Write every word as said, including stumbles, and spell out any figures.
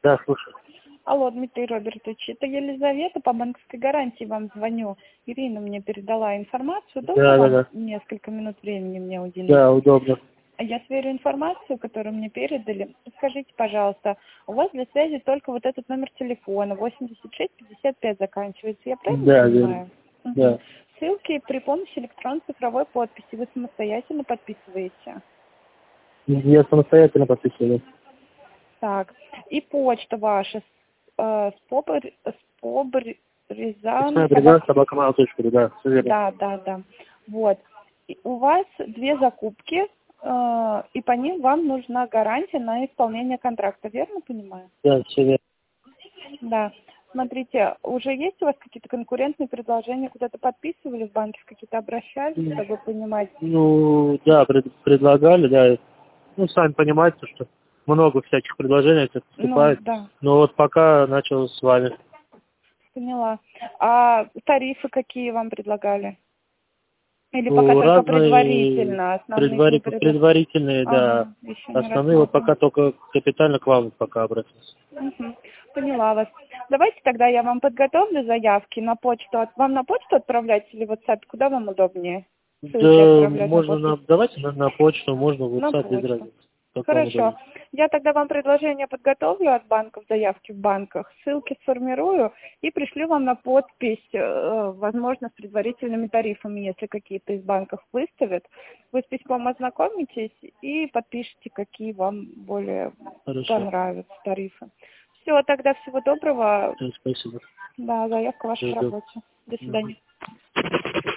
Да, слушай. Алло, Дмитрий Робертович, это Елизавета, по банковской гарантии вам звоню. Ирина мне передала информацию. Удобно Да, да, вам да. несколько минут времени мне уделить? Да, удобно. Я сверю информацию, которую мне передали. Скажите, пожалуйста, у вас для связи только вот этот номер телефона восемьдесят шесть пятьдесят пять заканчивается. Я правильно Да, понимаю? верно. Угу. Да. Ссылки при помощи электронной цифровой подписи вы самостоятельно подписываете? Я самостоятельно подписываю. Так. И почта ваша э, спобр, спобр, Рязан, Лесная собак... бригада, собака мало точка, да, все верно. Да, да, да. Вот. И у вас две закупки, э, и по ним вам нужна гарантия на исполнение контракта, верно понимаю? Да, все верно. Да. Смотрите, уже есть у вас какие-то конкурентные предложения, куда-то подписывали в банке, в какие-то обращались, чтобы понимать? Ну, да, пред- предлагали, да. Ну, сами понимаете, что много всяких предложений этих Ну, поступает. да, Но вот пока начал с вами. поняла. А тарифы какие вам предлагали? Или пока Ну, только разные предварительно, основных предвари- не предо... предварительные, да. Ага, еще не Основные вот рассматривали. пока только капитально к вам пока обратился. Мгм. Поняла вас. Давайте тогда я вам подготовлю заявки на почту. От- Вам на почту отправлять или в WhatsApp? Куда вам удобнее? Ссылки Да, отправлять на можно подпись? на, давайте на, на почту, можно в На WhatsApp, без почту. разницы. Как вам Хорошо. удобно. Я тогда вам предложение подготовлю от банков, заявки в банках, ссылки сформирую и пришлю вам на подпись, э, возможно, с предварительными тарифами, если какие-то из банков выставят. Вы с письмом ознакомитесь и подпишите, какие вам более Хорошо. понравятся тарифы. Все, тогда всего доброго. Всё, спасибо. Да, заявка ваша в Жду. работе. До Мгм. свидания.